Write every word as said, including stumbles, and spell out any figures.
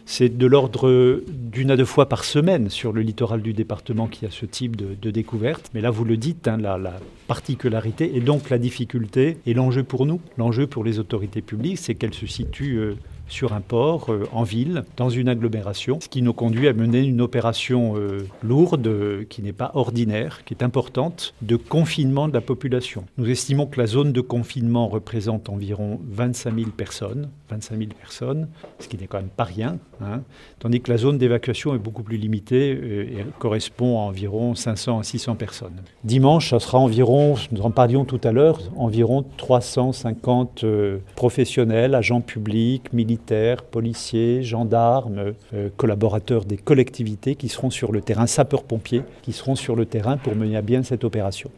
C'est de l'ordre d'une à deux fois par semaine sur le littoral du département qu'il y a ce type de, de découverte. Mais là, vous le dites, hein, la, la particularité et donc la difficulté et l'enjeu pour nous, l'enjeu pour les autorités publiques, c'est qu'elles se situent euh, sur un port, euh, en ville, dans une agglomération, ce qui nous conduit à mener une opération euh, lourde, euh, qui n'est pas ordinaire, qui est importante, de confinement de la population. Nous estimons que la zone de confinement représente environ vingt-cinq mille personnes, vingt-cinq mille personnes, ce qui n'est quand même pas rien, hein, tandis que la zone d'évacuation est beaucoup plus limitée euh, et correspond à environ cinq cents à six cents personnes. Dimanche, ça sera environ, nous en parlions tout à l'heure, environ trois cent cinquante euh, professionnels, agents publics, militaires, policiers, gendarmes, euh, collaborateurs des collectivités qui seront sur le terrain, sapeurs-pompiers, qui seront sur le terrain pour mener à bien cette opération.